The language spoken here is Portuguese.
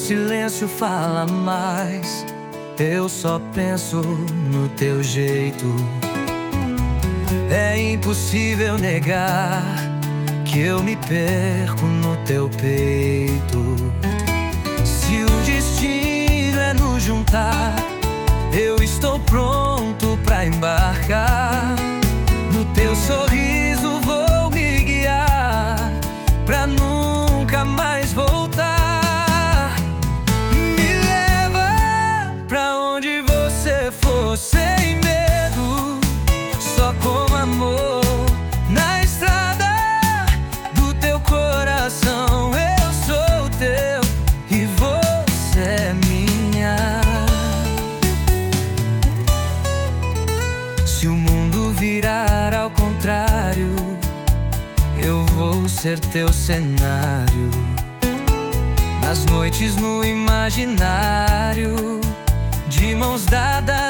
silêncio fala mais. Eu só penso no teu jeito. É impossível negar que eu me perco no teu peito. Se o destino é nos juntar, eu estou pronto pra embarcar. No teu sorriso vou me guiar pra nunca mais voltar. Me leva pra onde você for, sem medo, só com amor. Na estrada do teu coração eu sou teu e você é minha. Se o mundo virar ao contrário, eu vou ser teu cenário. Nas noites no imaginário, de mãos dadas